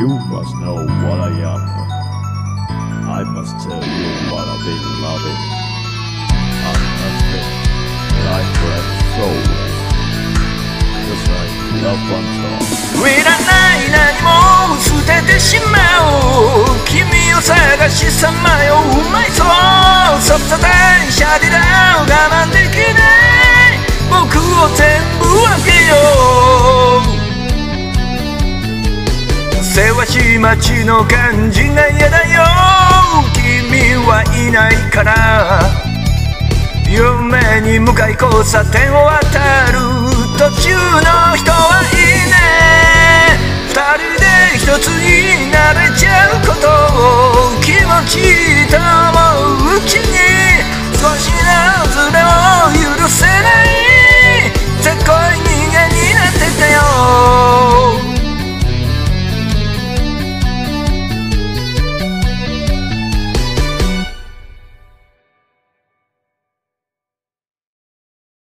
You must know what I am. I must tell you what I've been loving. I'm nothing, life and soul. Just like love on top. いらない何も捨ててしまおう。君を探しさまようまいそう。そっと電車でだ我慢できない僕を全部あげよう。せわしい街の感じが嫌だよ。君はいないから夢に向かい交差点を渡る途中の人はいいね。二人